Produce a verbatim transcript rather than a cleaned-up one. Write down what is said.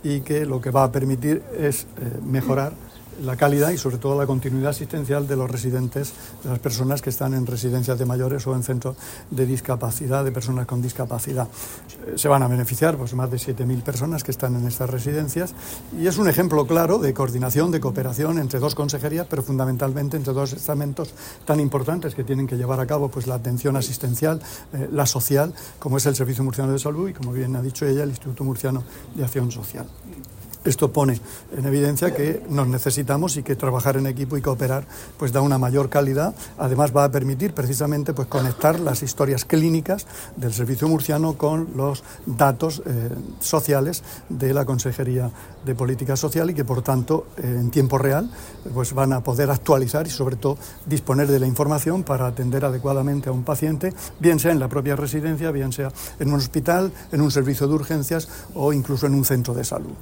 y que lo que va a permitir es eh, mejorar la calidad y sobre todo la continuidad asistencial de los residentes, de las personas que están en residencias de mayores o en centros de discapacidad, de personas con discapacidad. Se van a beneficiar pues, más de siete mil personas que están en estas residencias y es un ejemplo claro de coordinación, de cooperación entre dos consejerías, pero fundamentalmente entre dos estamentos tan importantes que tienen que llevar a cabo pues, la atención asistencial, eh, la social, como es el Servicio Murciano de Salud y, como bien ha dicho ella, el Instituto Murciano de Acción Social. Esto pone en evidencia que nos necesitamos y que trabajar en equipo y cooperar pues da una mayor calidad. Además va a permitir precisamente pues conectar las historias clínicas del Servicio Murciano con los datos eh, sociales de la Consejería de Política Social y que por tanto eh, en tiempo real pues van a poder actualizar y sobre todo disponer de la información para atender adecuadamente a un paciente, bien sea en la propia residencia, bien sea en un hospital, en un servicio de urgencias o incluso en un centro de salud.